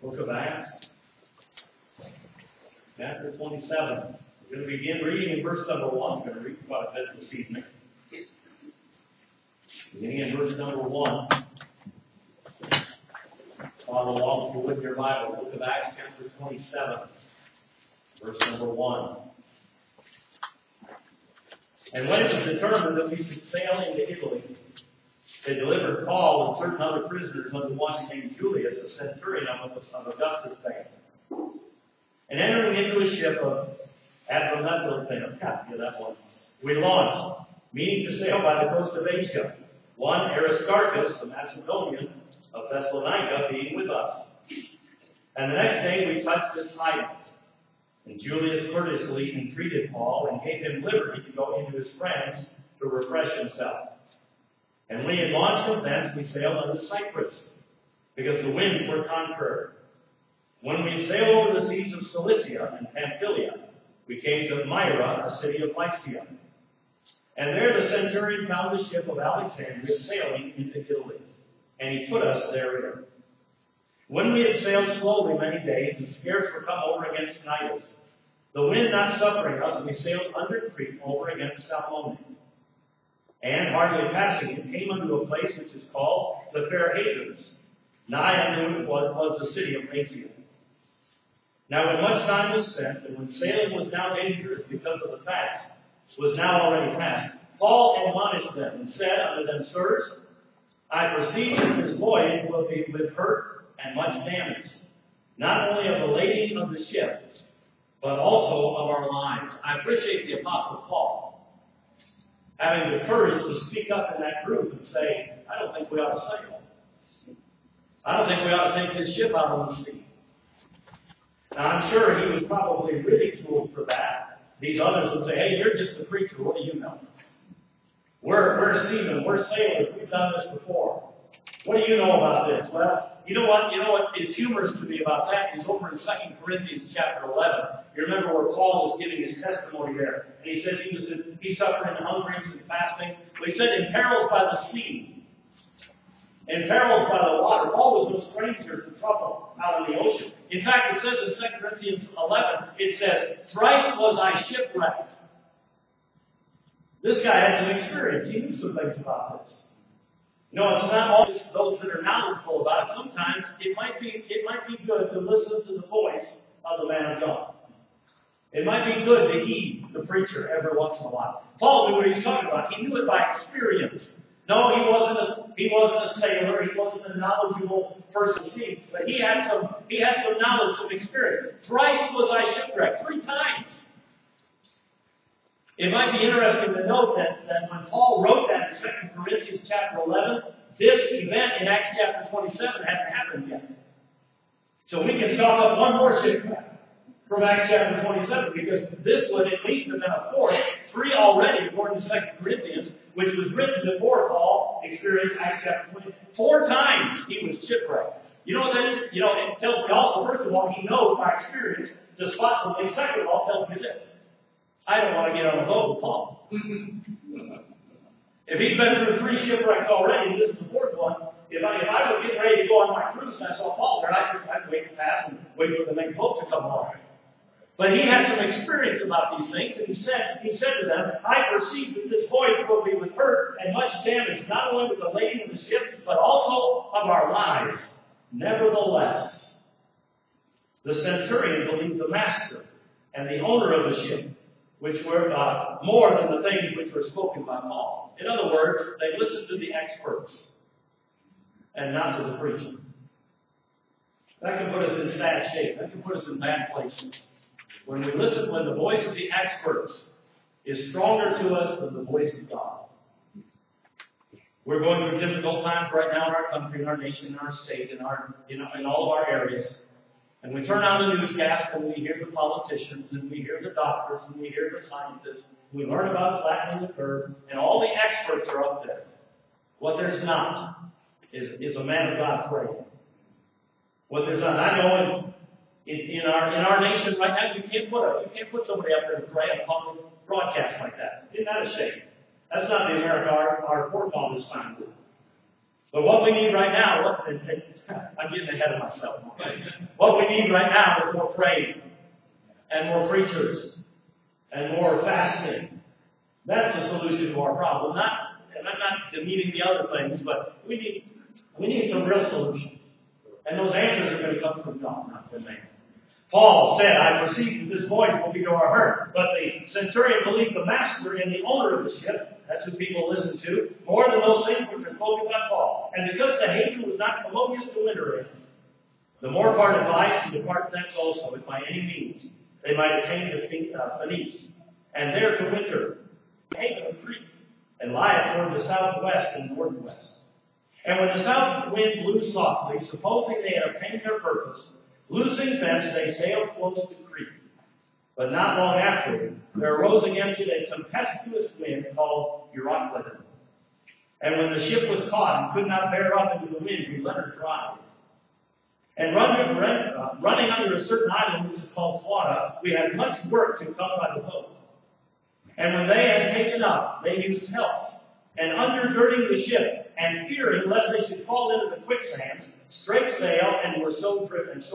Book of Acts, chapter 27. We're going to begin reading in verse number 1. We're going to read quite a bit this evening. Beginning in verse number 1. Follow along with your Bible. Book of Acts, chapter 27, verse number 1. And when it was determined that we should sail into Italy, they delivered Paul and certain other prisoners unto one named Julius, a centurion of Augustus' band. And entering into a ship of Adramyttium, that one, we launched, meaning to sail by the coast of Asia, one Aristarchus, a Macedonian of Thessalonica, being with us. And the next day we touched at Sidon. And Julius courteously entreated Paul and gave him liberty to go into his friends to refresh himself. And when he had launched from thence, we sailed unto Cyprus, because the winds were contrary. When we had sailed over the seas of Cilicia and Pamphylia, we came to Myra, a city of Lycia. And there the centurion found the ship of Alexandria sailing into Italy, and he put us therein. When we had sailed slowly many days, and scarce were come over against Cnidus, the wind not suffering us, we sailed under Crete over against Salmone. And hardly passing it, came unto a place which is called the Fair Havens. Nigh unto it was the city of Mysia. Now when much time was spent, and when sailing was now dangerous because of the fast, was now already past, Paul admonished them, and said unto them, Sirs, I perceive that this voyage will be with hurt and much damage, not only of the lading of the ship, but also of our lives. I appreciate the Apostle Paul having the courage to speak up in that group and say, I don't think we ought to sail. I don't think we ought to take this ship out on the sea. Now, I'm sure he was probably ridiculed for that. These others would say, hey, you're just a preacher. What do you know? We're seamen. We're sailors. We've done this before. What do you know about this? Well, you know what is humorous to me about that is over in 2 Corinthians chapter 11. You remember where Paul was giving his testimony there. And he says he suffered in hungerings and fastings. But he said in perils by the sea, in perils by the water. Paul was no stranger to trouble out in the ocean. In fact, it says in 2 Corinthians 11, it says, thrice was I shipwrecked. This guy had some experience. He knew some things about this. You know, it's not always those that are knowledgeable about it. Sometimes it might be good to listen to the voice of the man of God. It might be good to heed the preacher every once in a while. Paul knew what he was talking about. He knew it by experience. No, he wasn't a sailor. He wasn't a knowledgeable person, but he had some knowledge, some experience. Thrice was I shipwrecked, 3 times. It might be interesting to note that when Paul wrote that in 2 Corinthians chapter 11, this event in Acts chapter 27 hadn't happened yet. So we can chalk up one more shipwreck from Acts chapter 27, because this would at least have been a 4th, 3 already according to 2 Corinthians, which was written before Paul experienced Acts chapter 20. 4 times he was shipwrecked. It tells me also, first of all, he knows by experience to spot something. Second of all, it tells me this. I don't want to get on a boat with Paul. If he's been through 3 shipwrecks already, and this is the 4th one, if I was getting ready to go on my cruise and I saw Paul there, I'd wait to pass and wait for the next boat to come along. But he had some experience about these things, and he said to them, I perceive that this voyage will be with hurt and much damage, not only with the lading of the ship, but also of our lives. Nevertheless, the centurion believed the master and the owner of the ship, which were more than the things which were spoken by Paul. In other words, they listened to the experts and not to the preacher. That can put us in sad shape. That can put us in bad places. When the voice of the experts is stronger to us than the voice of God. We're going through difficult times right now in our country, in our nation, in our state, in all of our areas. And we turn on the newscast and we hear the politicians and we hear the doctors and we hear the scientists. We learn about flattening the curve, and all the experts are up there. What there's not is a man of God praying. What there's not, I know in our nation right now, you can't put somebody up there to pray on a public broadcast like that. Isn't that a shame? That's not the America our forefathers founded. But what we need right now, I'm getting ahead of myself. What we need right now is more praying and more preachers and more fasting. That's the solution to our problem. And I'm not demeaning the other things, but we need some real solutions. And those answers are going to come from God, not from man. Paul said, I perceive that this voyage will be to our hurt. But the centurion believed the master and the owner of the ship, that's who people listen to, more than those things which are spoken by Paul. And because the haven was not commodious to winter in, the more part advised to depart thence also, if by any means they might attain to Phoenice, and there to winter, the haven of Crete, and lie toward the southwest and northwest. And when the south wind blew softly, supposing they had obtained their purpose, loosing thence they sailed close to Crete. But not long after, there arose against it a tempestuous wind called Euroclydon. And when the ship was caught and could not bear up into the wind, we let her drive. And running under a certain island which is called Clauda, we had much work to come by the boat. And when they had taken up, they used helps, and undergirding the ship, and fearing lest they should fall into the quicksands, straight sail, and were so driven.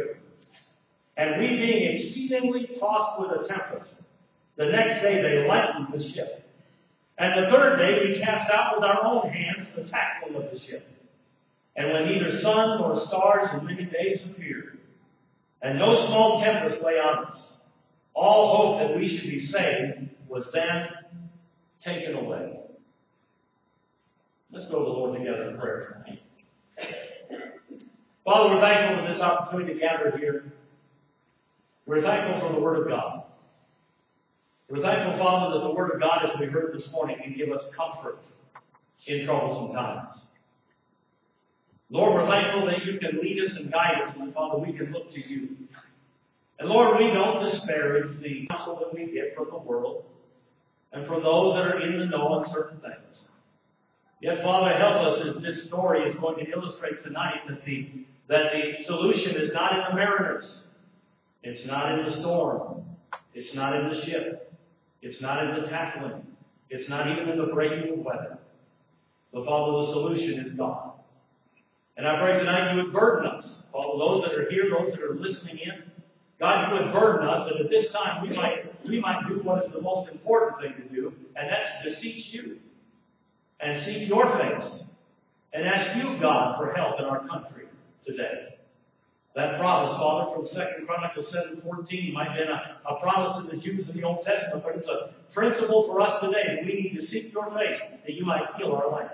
And we being exceedingly tossed with a tempest, the next day they lightened the ship. And the third day we cast out with our own hands the tackling of the ship. And when neither sun nor stars in many days appeared, and no small tempest lay on us, all hope that we should be saved was then taken away. Let's go to the Lord together in prayer tonight. Father, we're thankful for this opportunity to gather here. We're thankful for the Word of God. We're thankful, Father, that the Word of God, as we heard this morning, can give us comfort in troublesome times. Lord, we're thankful that you can lead us and guide us, and Father, we can look to you. And Lord, we don't disparage the counsel that we get from the world and from those that are in the know on certain things. Yet, Father, help us as this story is going to illustrate tonight that the solution is not in the mariners. It's not in the storm. It's not in the ship. It's not in the tackling. It's not even in the breaking of weather. But, Father, the solution is God. And I pray tonight you would burden us. Father, those that are here, those that are listening in, God, you would burden us that at this time we might do what is the most important thing to do, and that's to beseech you and seek your face and ask you, God, for help in our country today. That promise, Father, from 2 Chronicles 7:14 might have been a promise to the Jews in the Old Testament, but it's a principle for us today. We need to seek your face that you might heal our land.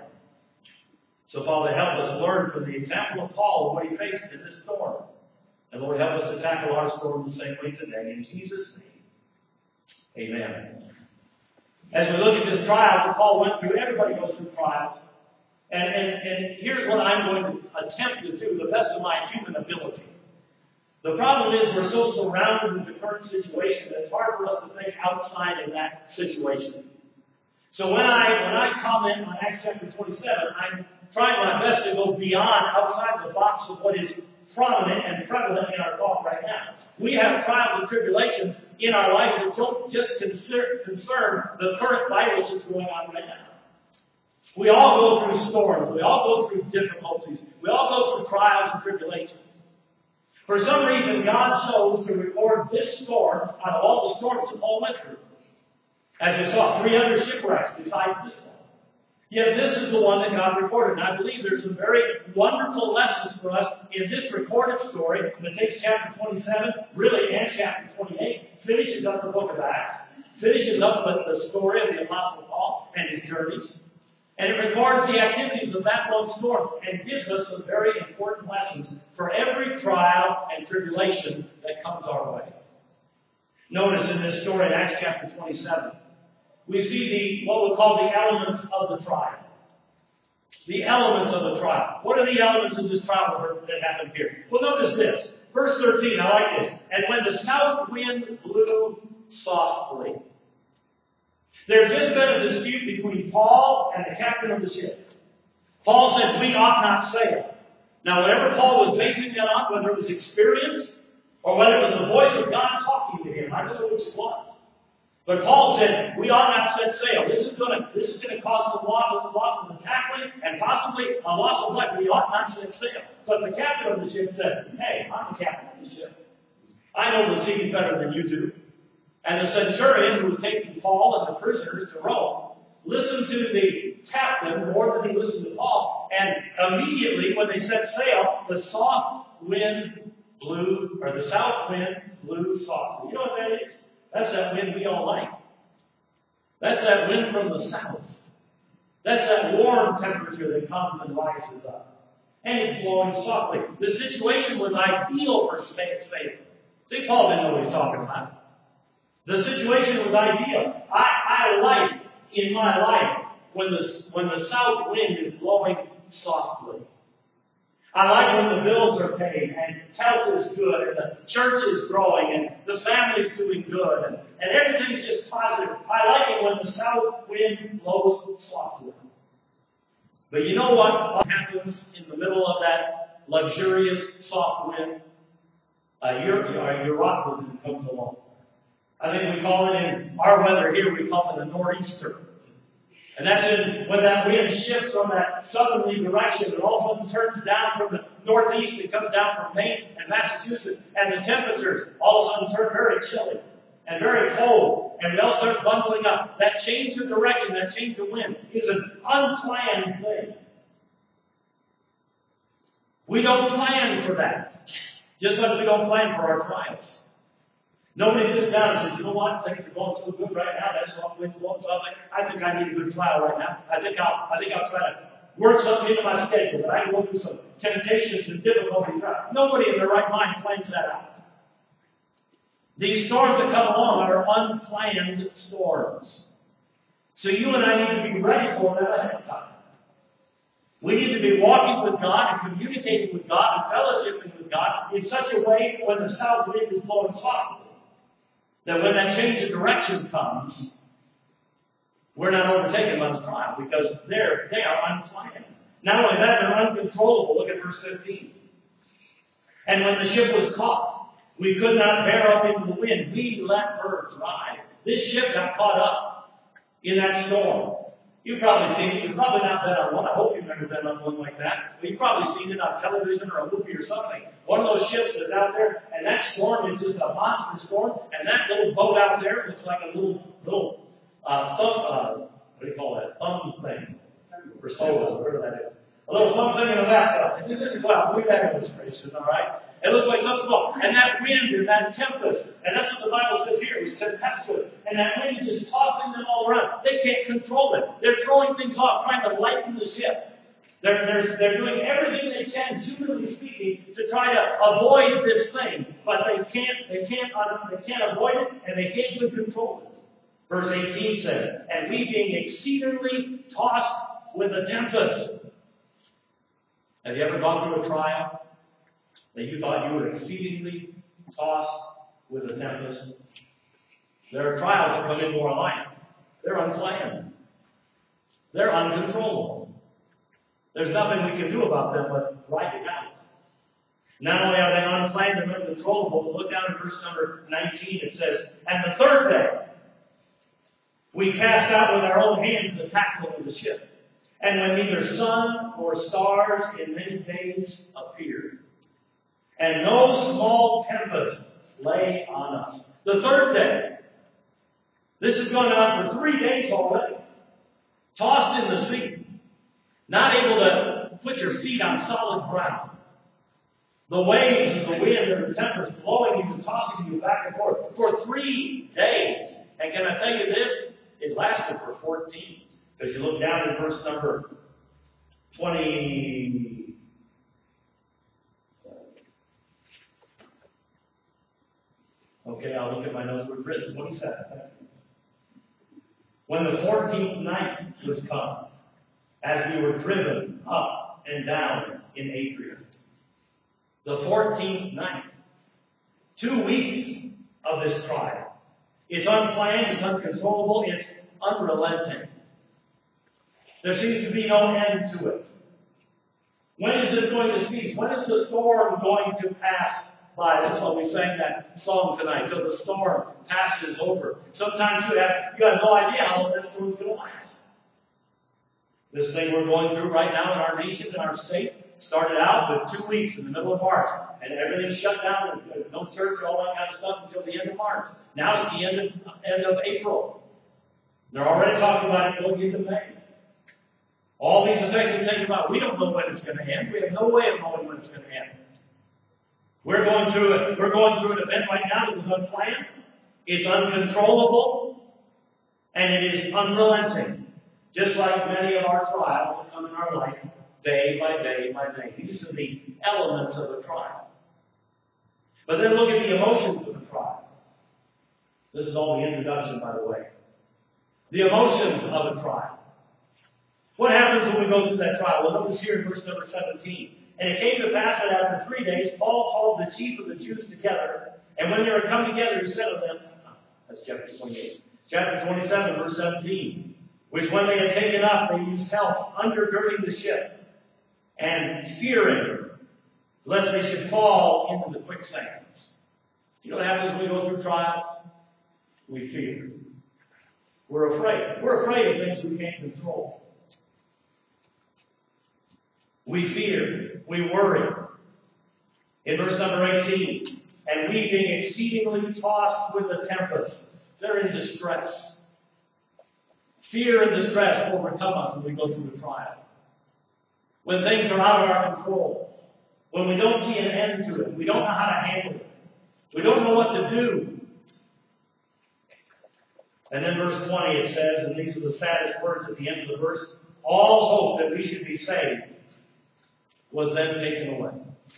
So, Father, help us learn from the example of Paul and what he faced in this storm. And, Lord, help us to tackle our storm the same way today. In Jesus' name, amen. As we look at this trial that Paul went through, everybody goes through trials. And here's what I'm going to attempt to do, the best of my human ability. The problem is we're so surrounded with the current situation that it's hard for us to think outside of that situation. So when I comment on Acts chapter 27, I'm trying my best to go beyond, outside the box of what is prominent and prevalent in our thought right now. We have trials and tribulations in our life that don't just concern the current virus that's going on right now. We all go through storms. We all go through difficulties. We all go through trials and tribulations. For some reason, God chose to record this storm out of all the storms that Paul went through. As we saw, 300 shipwrecks besides this one. Yet this is the one that God recorded. And I believe there's some very wonderful lessons for us in this recorded story that takes chapter 27, really, and chapter 28, finishes up the book of Acts, finishes up with the story of the Apostle Paul and his journeys. And it records the activities of that one storm and gives us some very important lessons for every trial and tribulation that comes our way. Notice in this story in Acts chapter 27, we see what we'll call the elements of the trial. The elements of the trial. What are the elements of this trial that happened here? Well, notice this. Verse 13, I like this. And when the south wind blew softly. There had just been a dispute between Paul and the captain of the ship. Paul said, we ought not sail. Now, whatever Paul was basing that on, whether it was experience or whether it was the voice of God talking to him, I don't know which it was. But Paul said, we ought not set sail. This is going to cause some loss of the tackling and possibly a loss of life. We ought not set sail. But the captain of the ship said, hey, I'm the captain of the ship. I know the sea better than you do. And the centurion who was taking Paul and the prisoners to Rome listened to the captain more than he listened to Paul. And immediately when they set sail, the south wind blew softly. You know what that is? That's that wind we all like. That's that wind from the south. That's that warm temperature that comes and rises up. And it's blowing softly. The situation was ideal for sailing. See, Paul didn't know what he was talking about. The situation was ideal. I like in my life when the south wind is blowing softly. I like when the bills are paid and health is good and the church is growing and the family's doing good and everything's just positive. I like it when the south wind blows softly. But you know what happens in the middle of that luxurious soft wind? Euroclydon comes along. I think we call it in our weather here, we call it a nor'easter. And that's when that wind shifts from that southerly direction and all of a sudden turns down from the northeast. It comes down from Maine and Massachusetts. And the temperatures all of a sudden turn very chilly and very cold. And we all start bundling up. That change of direction, that change of wind is an unplanned thing. We don't plan for that. Just like we don't plan for our trials. Nobody sits down and says, you know what, things are going so good right now, that's what wind's blowing something. I think I need a good trial right now. I think I'll try to work something into my schedule, but I can go through some temptations and difficulties. Nobody in their right mind plans that out. These storms that come along are unplanned storms. So you and I need to be ready for them ahead of time. We need to be walking with God and communicating with God and fellowshipping with God in such a way when the south wind is blowing softly, that when that change of direction comes, we're not overtaken by the trial because they are unplanned. Not only that, they're uncontrollable. Look at verse 15. And when the ship was caught, we could not bear up into the wind. We let her drive. This ship got caught up in that storm. You've probably seen it. You've probably not been on one. I hope you've never been on one like that. But you've probably seen it on television or a movie or something. One of those ships that's out there, and that storm is just a monster storm. And that little boat out there looks like a little what do you call that? Thumb thing. For sodas, whatever that is. A little thumb thing in a bathtub. Well, leave that illustration, all right? It looks like something small. And that wind and that tempest, and that's what the Bible says here, is tempestuous. And that wind is just tossing them all around. They can't control it. They're throwing things off, trying to lighten the ship. They're doing everything they can, humanly speaking, to try to avoid this thing. But they can't avoid it, and they can't even control it. Verse 18 says, and we being exceedingly tossed with a tempest. Have you ever gone through a trial that you thought you were exceedingly tossed with a tempest? There are trials that come into our life. They're unplanned. They're uncontrollable. There's nothing we can do about them but ride it out. Not only are they unplanned and uncontrollable, but look down at verse number 19. It says, and the third day, we cast out with our own hands the tackle of the ship. And when neither sun nor stars in many days appeared, and no small tempest lay on us. The third day. This has gone on for 3 days already. Tossed in the sea. Not able to put your feet on solid ground. The waves and the wind and the tempest blowing you and tossing you back and forth for 3 days. And can I tell you this? It lasted for 14. Because you look down in verse number 20. Okay, I'll look at my notes. We've written 27. When the 14th night was come, as we were driven up and down in Adria. The 14th night. 2 weeks of this trial. It's unplanned, it's uncontrollable, it's unrelenting. There seems to be no end to it. When is this going to cease? When is the storm going to pass by. That's why we sang that song tonight, till the storm passes over. Sometimes you have no idea how long that storm's going to last. This thing we're going through right now in our nation, in our state, started out with 2 weeks in the middle of March, and everything shut down, and no church, all that kind of stuff until the end of March. Now it's the end of April. They're already talking about it going into May. All these effects are taken about. We don't know when it's going to end. We have no way of knowing when it's going to end. We're going through it. We're going through an event right now that is unplanned. It's uncontrollable, and it is unrelenting. Just like many of our trials that come in our life, day by day by day. These are the elements of a trial. But then look at the emotions of the trial. This is all the introduction, by the way. The emotions of a trial. What happens when we go through that trial? Well, notice here in verse number 17. And it came to pass that after 3 days, Paul called the chief of the Jews together. And when they were come together, he said to them, that's chapter 28. Chapter 27, verse 17. Which when they had taken up, they used helps, undergirding the ship, and fearing, lest they should fall into the quicksands. You know what happens when we go through trials? We fear. We're afraid. We're afraid of things we can't control. We fear. We worry. In verse number 18, and we being exceedingly tossed with the tempest, they're in distress. Fear and distress overcome us when we go through the trial. When things are out of our control. When we don't see an end to it. We don't know how to handle it. We don't know what to do. And then verse 20 it says, and these are the saddest words at the end of the verse, all hope that we should be saved was then taken away.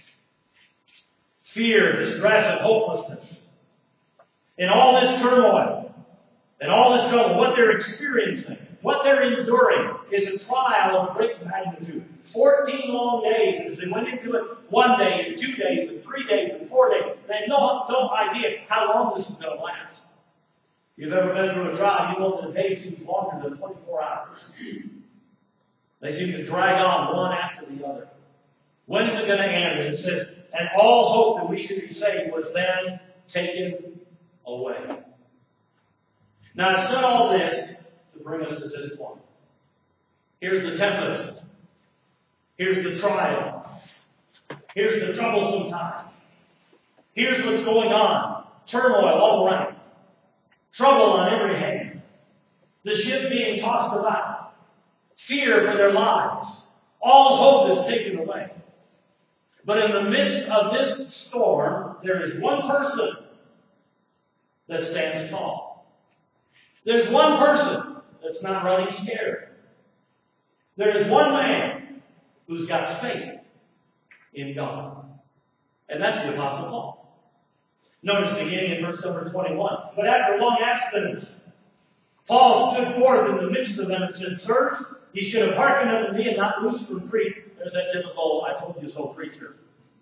Fear, distress, and hopelessness. In all this turmoil, and all this trouble, what they're experiencing, what they're enduring, is a trial of great magnitude. 14 long days, as they went into it 1 day, and 2 days, and 3 days, and 4 days. They had no idea how long this was going to last. If you've ever been through a trial, you know that a day seems longer than 24 hours. They seem to drag on one after the other. When is it going to end? And it says, and all hope that we should be saved was then taken away. Now, I've said all this to bring us to this point. Here's the tempest. Here's the trial. Here's the troublesome time. Here's what's going on. Turmoil all around. Trouble on every hand. The ship being tossed about. Fear for their lives. All hope is taken away. But in the midst of this storm, there is one person that stands tall. There's one person that's not running scared. There is one man who's got faith in God. And that's the Apostle Paul. Notice beginning in verse number 21. But after long abstinence, Paul stood forth in the midst of them and said, Sirs, ye should have hearkened unto me and not loosed from Crete. There's that typical, I told you so preacher.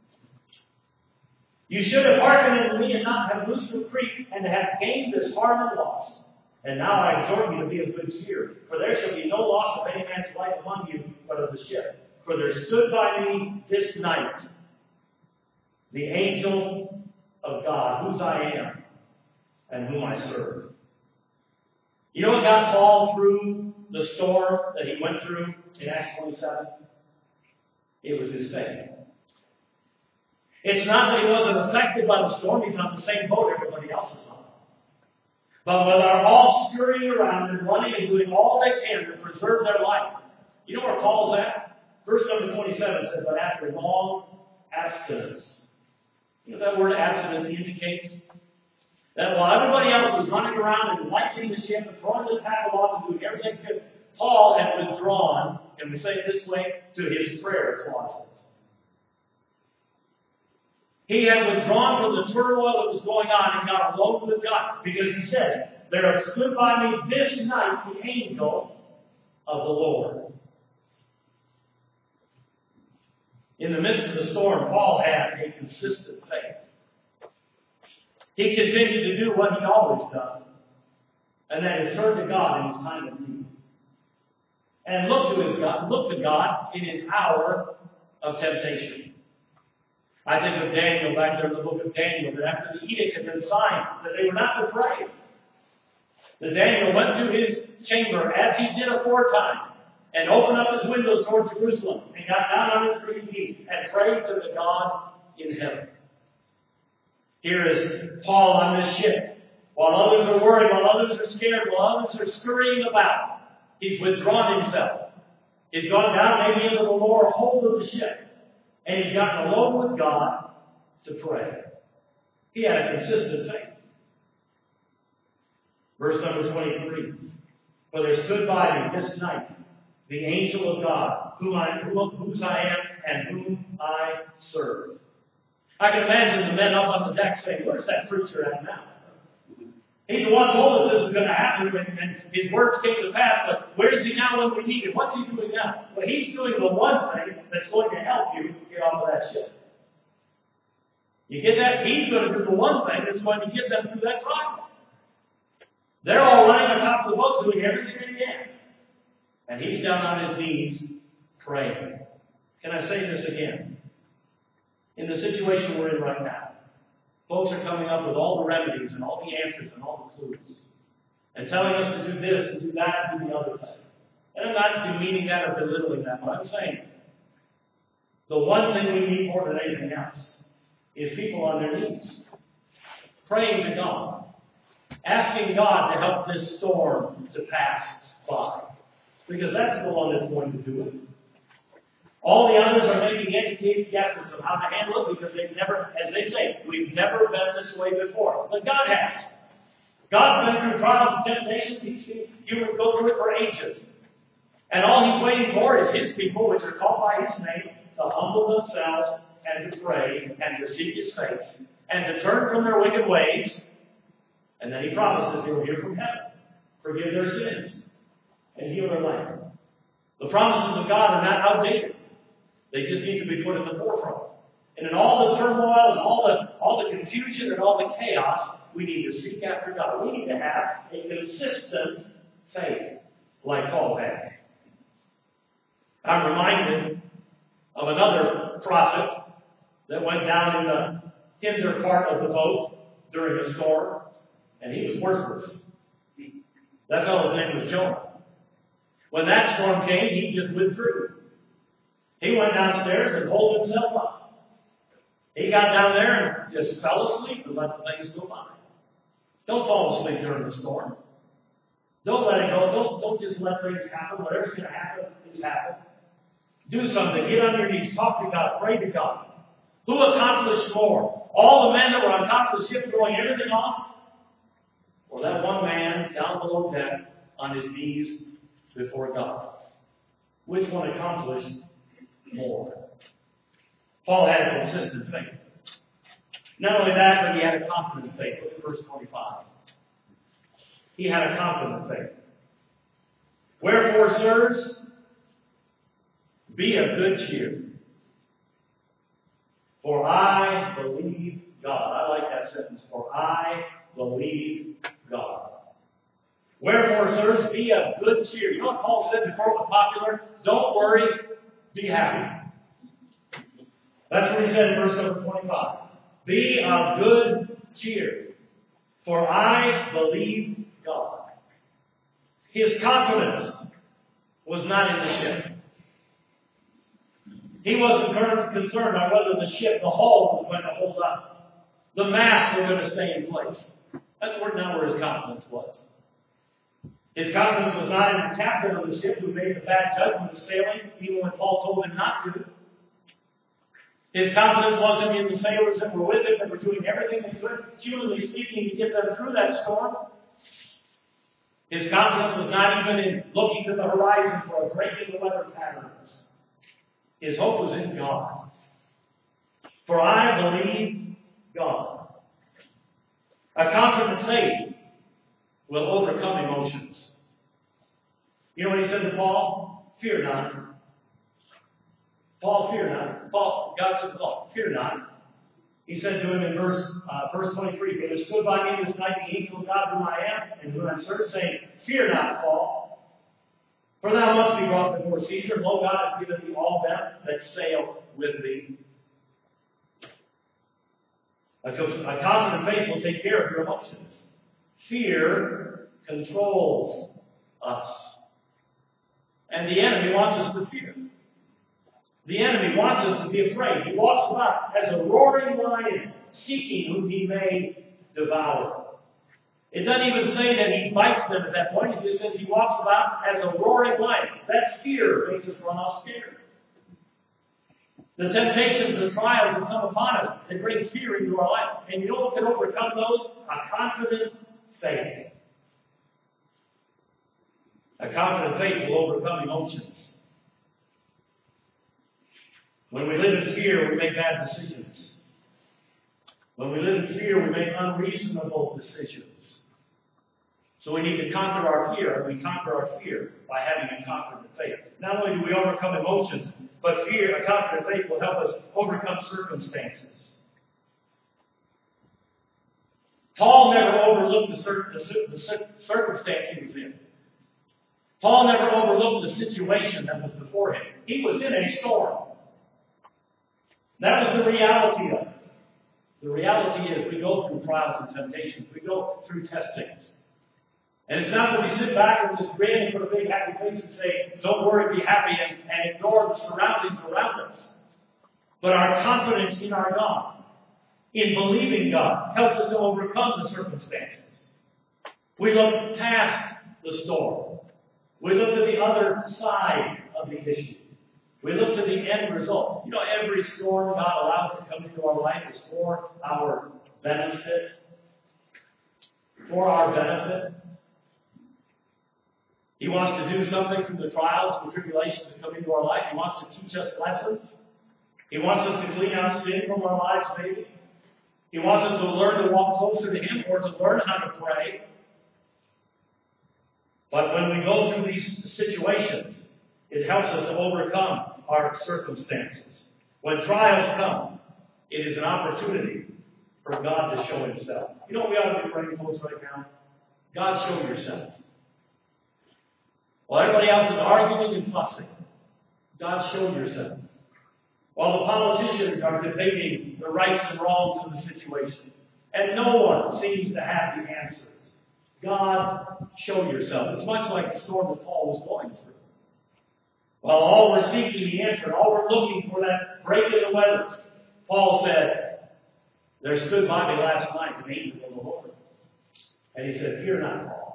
You should have hearkened unto me and not have loosed from Crete, and to have gained this harm and loss. And now I exhort you to be of good cheer, for there shall be no loss of any man's life among you, but of the ship. For there stood by me this night the angel of God, whose I am, and whom I serve. You know what got Paul through the storm that he went through in Acts 27? It was his faith. It's not that he wasn't affected by the storm. He's on the same boat everybody else is on. But when they're all scurrying around and running and doing all they can to preserve their life. You know where Paul's at? Verse number 27 says, but after long abstinence. You know that word abstinence indicates? That while everybody else was running around and lightening the ship and throwing the tackle off and doing everything good, Paul had withdrawn, and we say it this way, to his prayer closet. He had withdrawn from the turmoil that was going on and got alone with God. Because he says, there have stood by me this night the angel of the Lord. In the midst of the storm, Paul had a consistent faith. He continued to do what he'd always done. And that is turn to God in his time of need. And look to God in his hour of temptation. I think of Daniel back there in the book of Daniel, that after the edict had been signed, that they were not to pray. That Daniel went to his chamber, as he did aforetime, and opened up his windows toward Jerusalem, and got down on his 3 knees, and prayed to the God in heaven. Here is Paul on this ship. While others are worried, while others are scared, while others are scurrying about, he's withdrawn himself. He's gone down maybe into the lower hold of the ship. And he's gotten alone with God to pray. He had a consistent faith. Verse number 23. For there stood by me this night the angel of God, whose I am and whom I serve. I can imagine the men up on the deck saying, where's that preacher at now? He's the one who told us this was going to happen, and his words came to pass, but where is he now when we need him? What's he doing now? Well, he's doing the one thing that's going to help you get off of that ship. You get that? He's going to do the one thing that's going to get them through that trial. They're all running on top of the boat doing everything they can. And he's down on his knees praying. Can I say this again? In the situation we're in right now, folks are coming up with all the remedies and all the answers and all the clues. And telling us to do this and do that and do the other thing. And I'm not demeaning that or belittling that, but I'm saying the one thing we need more than anything else is people on their knees, praying to God, asking God to help this storm to pass by. Because that's the one that's going to do it. All the others are making educated guesses of how to handle it because they've never, as they say, we've never been this way before. But God has. God's been through trials and temptations. He's seen humans go through it for ages. And all He's waiting for is His people, which are called by His name, to humble themselves and to pray and to seek His face and to turn from their wicked ways. And then He promises He will hear from heaven, forgive their sins, and heal their land. The promises of God are not outdated. They just need to be put in the forefront. And in all the turmoil and all the confusion and all the chaos, we need to seek after God. We need to have a consistent faith like Paul had. I'm reminded of another prophet that went down in the hinder part of the boat during a storm, and he was worthless. That fellow's name was Jonah. When that storm came, he just withdrew. He went downstairs and holed himself up. He got down there and just fell asleep and let the things go by. Don't fall asleep during the storm. Don't let it go. Don't just let things happen. Whatever's going to happen is happen. Do something. Get on your knees. Talk to God. Pray to God. Who accomplished more? All the men that were on top of the ship throwing everything off? Or that one man down below deck on his knees before God? Which one accomplished more? Paul had a consistent faith. Not only that, but he had a confident faith. Look at verse 25. He had a confident faith. Wherefore, sirs, be of good cheer. For I believe God. I like that sentence. For I believe God. Wherefore, sirs, be of good cheer. You know what Paul said before it was popular? Don't worry, be happy. That's what he said in verse number 25. Be of good cheer, for I believe God. His confidence was not in the ship. He wasn't concerned about whether the ship, the hull, was going to hold up. The masts were going to stay in place. That's where his confidence was. His confidence was not in the captain of the ship who made the bad judgment of sailing, even when Paul told him not to. His confidence wasn't in the sailors that were with him, that were doing everything they could, humanly speaking, to get them through that storm. His confidence was not even in looking to the horizon for a break in the weather patterns. His hope was in God. For I believe God. A confident faith will overcome emotions. You know what he said to Paul? Fear not. Paul, fear not. God said to Paul, fear not. He said to him in verse 23, for there stood by me this night the angel of God whom I am, and whom I serve, saying, fear not, Paul, for thou must be brought before Caesar. Lo, God hath given thee all them that sail with thee. A confident faith will take care of your emotions. Fear controls us. And the enemy wants us to fear. The enemy wants us to be afraid. He walks about as a roaring lion, seeking whom he may devour. It doesn't even say that he bites them at that point. It just says he walks about as a roaring lion. That fear makes us run off scared. The temptations and trials that come upon us, they bring fear into our life. And you know what can overcome those? A confident faith. A confident faith will overcome emotions. When we live in fear, we make bad decisions. When we live in fear, we make unreasonable decisions. So we need to conquer our fear, and we conquer our fear by having a confident faith. Not only do we overcome emotions, but fear, a confident faith will help us overcome circumstances. Paul never overlooked the circumstance he was in. Paul never overlooked the situation that was before him. He was in a storm. That was the reality of it. The reality is we go through trials and temptations. We go through testings. And it's not that we sit back and just grin and put a big happy face and say, don't worry, be happy, and ignore the surroundings around us. But our confidence in our God, in believing God, helps us to overcome the circumstances. We look past the storm. We look to the other side of the issue. We look to the end result. You know, every storm God allows to come into our life is for our benefit. For our benefit. He wants to do something through the trials and the tribulations that come into our life. He wants to teach us lessons. He wants us to clean out sin from our lives, maybe. He wants us to learn to walk closer to Him or to learn how to pray. But when we go through these situations, it helps us to overcome our circumstances. When trials come, it is an opportunity for God to show Himself. You know what we ought to be praying for right now? God, show yourself. While everybody else is arguing and fussing, God, show yourself. While the politicians are debating the rights and wrongs of the situation, and no one seems to have the answers, God, show yourself. It's much like the storm that Paul was going through. While all were seeking the answer, all were looking for that break in the weather, Paul said, there stood by me last night an angel of the Lord. And he said, fear not, Paul.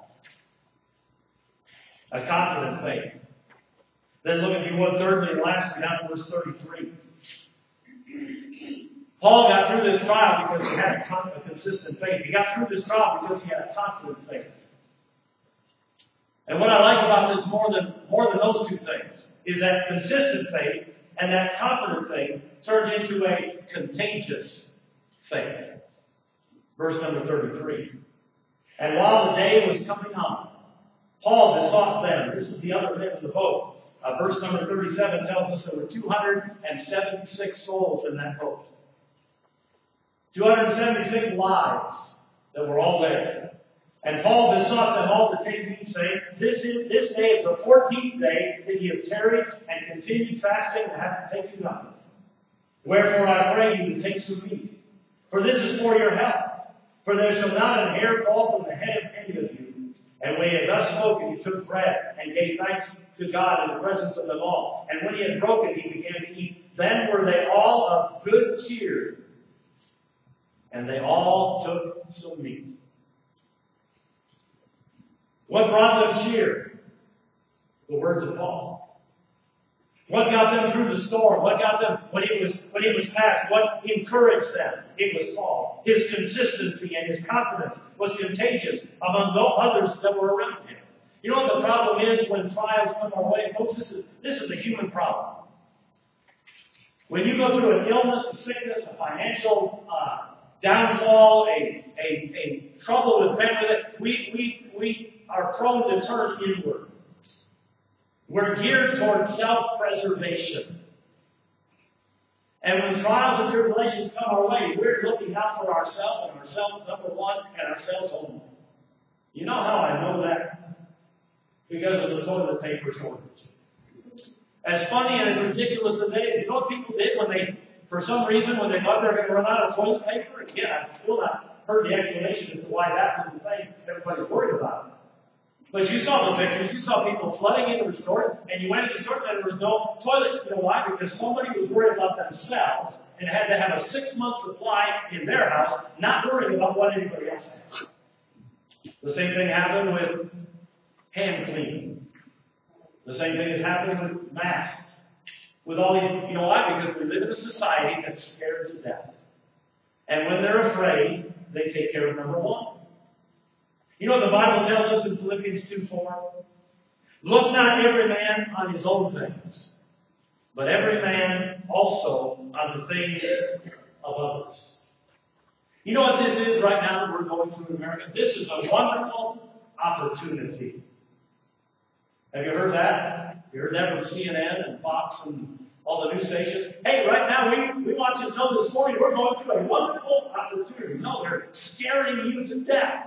A confident faith. Then look, if you would, thirdly and lastly, down to verse 33. Paul got through this trial because he had a consistent faith. He got through this trial because he had a confident faith. And what I like about this more than those two things is that consistent faith and that confident faith turned into a contagious faith. Verse number 33. And while the day was coming on, Paul besought them. This is the other men in the boat. Verse number 37 tells us there were 276 souls in that boat. 276 lives that were all there. And Paul besought them all to take meat, saying, This day is the 14th day that ye have tarried and continued fasting and have taken nothing. Wherefore I pray you to take some meat. For this is for your health. For there shall not an hair fall from the head of any of you. And when he had thus spoken, he took bread and gave thanks to God in the presence of them all. And when he had broken, he began to eat. Then were they all of good cheer. And they all took some meat. What brought them cheer? The words of Paul. What got them through the storm? What got them when it was past? What encouraged them? It was Paul. His consistency and his confidence was contagious among no others that were around him. You know what the problem is when trials come our way? Folks, this is a human problem. When you go through an illness, a sickness, a financial downfall, a trouble with family, we are prone to turn inward. We're geared toward self-preservation. And when trials and tribulations come our way, we're looking out for ourselves, and ourselves number one, and ourselves only. You know how I know that? Because of the toilet paper shortage. As funny and as ridiculous as it is, you know what people did when they For some reason, when they thought they were going to run out of toilet paper, again, I've still not heard the explanation as to why that was the thing everybody's worried about. But you saw the pictures. You saw people flooding into the stores, and you went into the store and there was no toilet. You know why? Because somebody was worried about themselves and had to have a 6-month supply in their house, not worrying about what anybody else had. The same thing happened with hand cleaning. The same thing is happening with masks. With all these, you know why? Because we live in a society that's scared to death. And when they're afraid, they take care of number one. You know what the Bible tells us in Philippians 2:4? Look not every man on his own things, but every man also on the things of others. You know what this is right now that we're going through in America? This is a wonderful opportunity. Have you heard that? You heard that from CNN and Fox and all the news stations? Hey, right now we want you to know this morning we're going through a wonderful opportunity. No, they're scaring you to death.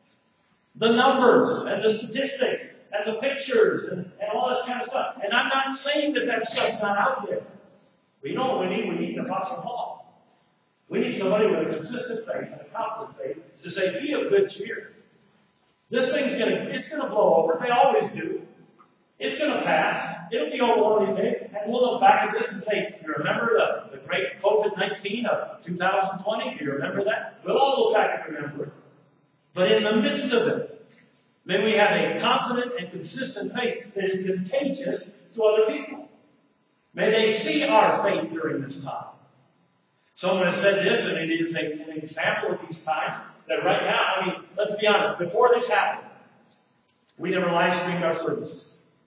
The numbers and the statistics and the pictures and all this kind of stuff. And I'm not saying that stuff's not out there. But you know what we need? We need an Apostle Paul. We need somebody with a consistent faith and a confident faith to say, be of good cheer. This thing's it's gonna blow over. They always do. It's going to pass. It'll be over one of these days. And we'll look back at this and say, you remember the great COVID-19 of 2020? Do you remember that? We'll all look back and remember it. But in the midst of it, may we have a confident and consistent faith that is contagious to other people. May they see our faith during this time. Someone has said this, and it is an example of these times, that right now, let's be honest, before this happened, we never live streamed our services.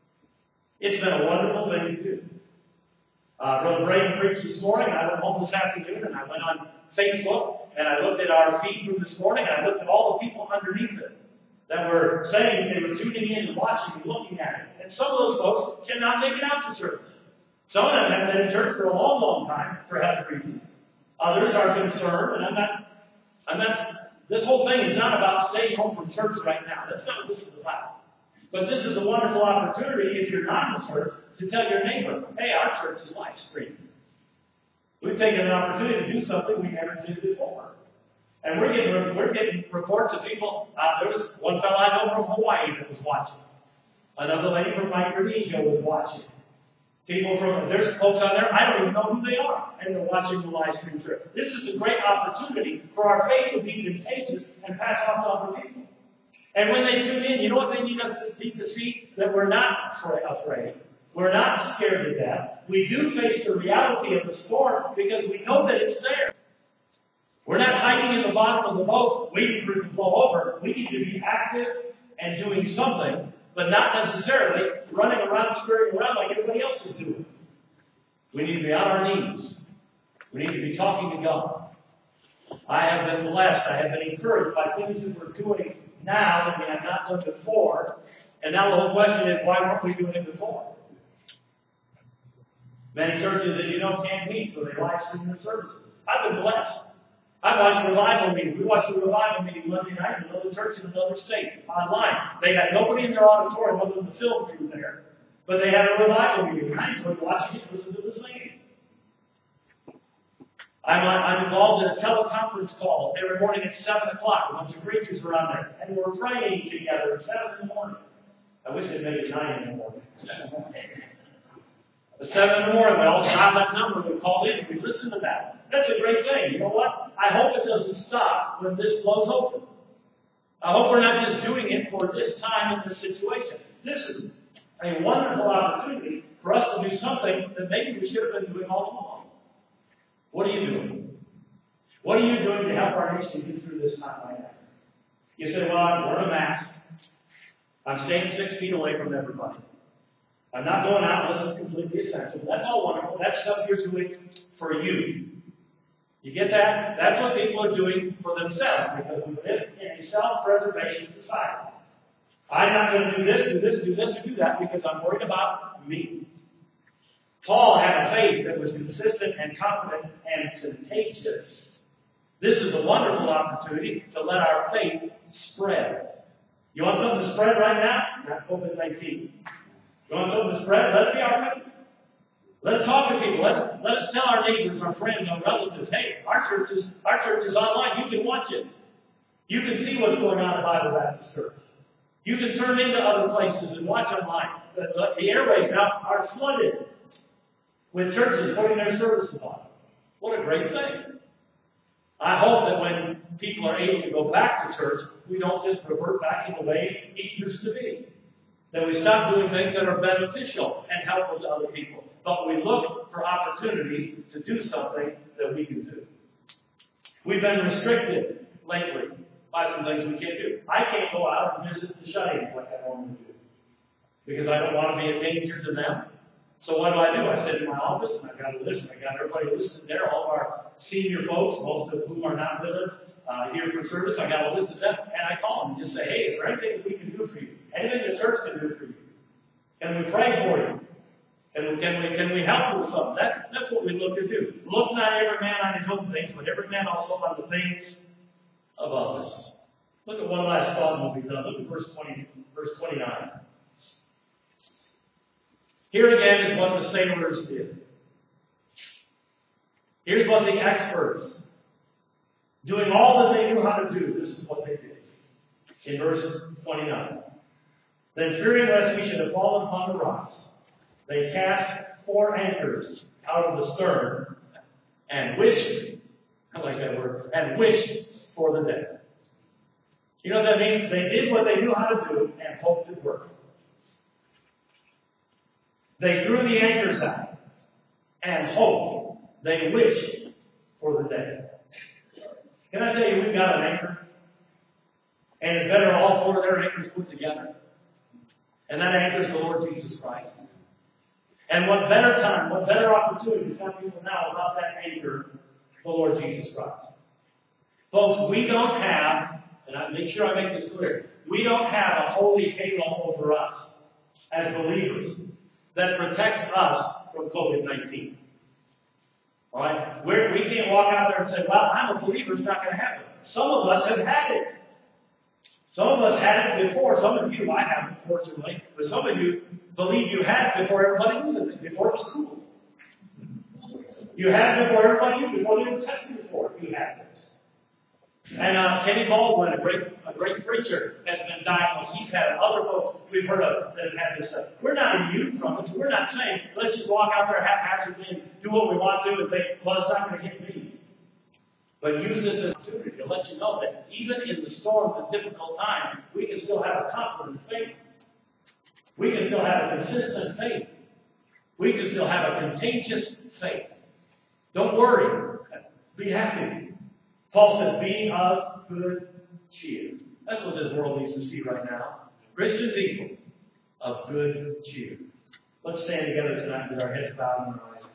It's been a wonderful thing to do. Brother Braden preached this morning. I went home this afternoon and I went on Facebook and I looked at our feed from this morning and I looked at all the people underneath it that were saying they were tuning in and watching and looking at it. And some of those folks cannot make it out to church. Some of them have been in church for a long, long time for health reasons. Others are concerned, and I'm not. This whole thing is not about staying home from church right now. That's not what this is about. But this is a wonderful opportunity, if you're not in church, to tell your neighbor, hey, our church is live streaming. We've taken an opportunity to do something we never did before. And we're getting reports of people. There was one fellow I know from Hawaii that was watching. Another lady from Micronesia was watching. There's folks on there, I don't even know who they are, and they're watching the live stream trip. This is a great opportunity for our faith to be contagious and pass on to other people. And when they tune in, you know what they need to see? That we're not afraid. We're not scared to death. We do face the reality of the storm because we know that it's there. We're not hiding in the bottom of the boat waiting for it to blow over. We need to be active and doing something, but not necessarily running around, scurrying around like everybody else is doing. We need to be on our knees. We need to be talking to God. I have been blessed. I have been encouraged by things that we're doing now that we have not done before. And now the whole question is, why weren't we doing it before? Many churches, as you know, can't meet, so they live stream their services. I've been blessed. I've watched revival meetings. We watched a revival meeting Monday night in another church in another state, online. They had nobody in their auditorium other than the film crew there. But they had a revival meeting. I enjoyed watching it and listening to the singing. I'm involved in a teleconference call every morning at 7 o'clock. A bunch of preachers are on there. And we're praying together at 7 in the morning. I wish they'd make it 9 in the morning. At 7 in the morning, we all dial that number. We call in and we listen to that. That's a great thing. You know what? I hope it doesn't stop when this blows over. I hope we're not just doing it for this time in this situation. This is a wonderful opportunity for us to do something that maybe we should have been doing all along. What are you doing? What are you doing to help our nation get through this time right now? You say, well, I'm wearing a mask. I'm staying 6 feet away from everybody. I'm not going out unless it's completely essential. That's all wonderful. That's stuff you're doing for you. You get that? That's what people are doing for themselves because we live in a self-preservation society. I'm not going to do this, or do that because I'm worried about me. Paul had a faith that was consistent and confident and contagious. This is a wonderful opportunity to let our faith spread. You want something to spread right now? Not COVID-19. You want something to spread? Let it be our faith. Let's talk to people. Let us tell our neighbors, our friends, our relatives, hey, our church is online. You can watch it. You can see what's going on at Bible Baptist Church. You can turn into other places and watch online. The airways now are flooded with churches putting their services on. What a great thing. I hope that when people are able to go back to church, we don't just revert back to the way it used to be. That we stop doing things that are beneficial and helpful to other people. But we look for opportunities to do something that we can do. We've been restricted lately by some things we can't do. I can't go out and visit the shut-ins like I normally do, because I don't want to be a danger to them. So what do? I sit in my office and I've got a list. I've got everybody listed there, all of our senior folks, most of whom are not with us here for service. I got a list of them, and I call them and just say, hey, is there anything we can do for you? Anything the church can do for you? Can we pray for you? Can we help you with something? That's what we look to do. Look not every man on his own things, but every man also on the things of others. Look at one last thought and we'll be done. Look at verse 29. Here again is what the sailors did. Here's what the experts, doing all that they knew how to do, this is what they did. In verse 29. Then fearing lest we should have fallen upon the rocks, they cast 4 anchors out of the stern and wished, I like that word, and wished for the day. You know what that means? They did what they knew how to do and hoped it worked. They threw the anchors out and hoped. They wished for the day. Can I tell you, we've got an anchor, and it's better all 4 of their anchors put together. And that anchor is the Lord Jesus Christ. And what better time, what better opportunity to tell people now about that anchor, the Lord Jesus Christ. Folks, we don't have, and I make sure I make this clear, we don't have a holy halo over us as believers that protects us from COVID-19. All right? We can't walk out there and say, well, I'm a believer, it's not going to happen. Some of us have had it. Some of us had it before. Some of you, I haven't, fortunately, but some of you believe you had it before everybody knew it, before it was cool. You had it before everybody knew, before they were testing for it. You had this. And Kenny Baldwin, a great preacher, has been diagnosed. He's had other folks we've heard of that have had this stuff. We're not immune from it. So we're not saying, let's just walk out there haphazardly and do what we want to and think, well, it's not going to hit me. But use this as an opportunity to let you know that even in the storms and difficult times, we can still have a confident faith. We can still have a consistent faith. We can still have a contagious faith. Don't worry. Be happy. Paul said, be of good cheer. That's what this world needs to see right now. Christian people of good cheer. Let's stand together tonight with our heads bowed and our eyes closed.